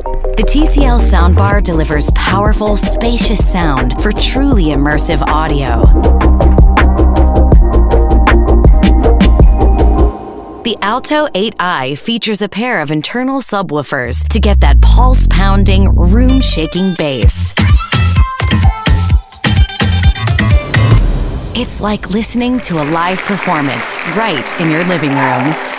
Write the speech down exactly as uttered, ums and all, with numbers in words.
The T C L soundbar delivers powerful, spacious sound for truly immersive audio. The Alto eight i features a pair of internal subwoofers to get that pulse-pounding, room-shaking bass. It's like listening to a live performance right in your living room.